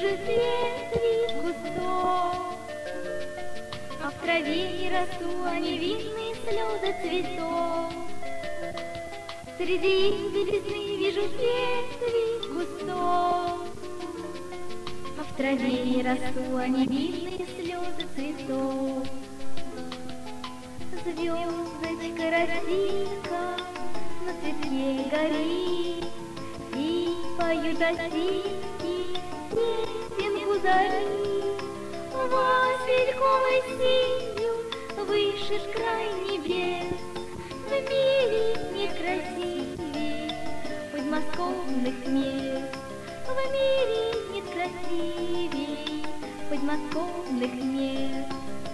лежит ветви кустов, а в траве не растут невинные слезы цветов. Среди их белизны вижу ветви кустов, а в траве не растут невинные слезы цветов. Звездочка росинка на цветке горит, и поют осинки песенку зари. Васильковой синью выше край небес, в мире нет красивей подмосковных мест. В мире нет красивей подмосковных мест.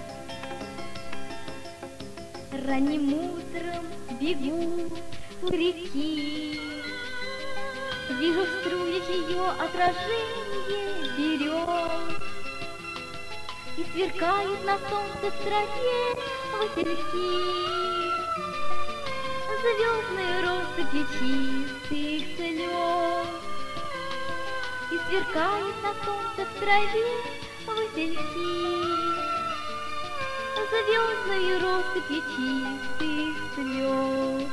Ранним утром бегу у реки, вижу в струях ее отражение берез, и сверкают на солнце в траве васильки, звездные россыпи чистых слез. И сверкают на солнце в траве васильки, звездные россыпи чистых слез.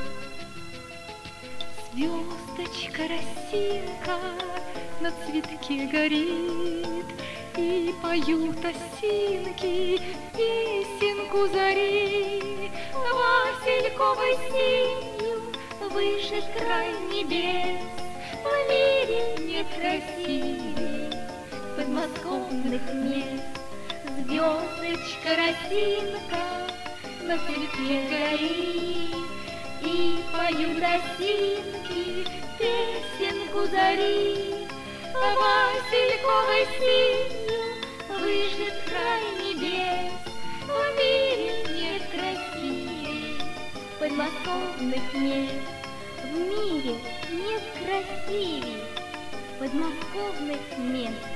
Звездочка росинка на цветке горит, и поют осинки песенку зари. Васильковой синью выше край небес, в мире нет красивей подмосковных мест. Звездочка росинка на цветке горит, и поют осинки песенку зари. Васильковой синью выше край небес, в мире нет красивей подмосковных мест. В мире нет красивей подмосковных мест.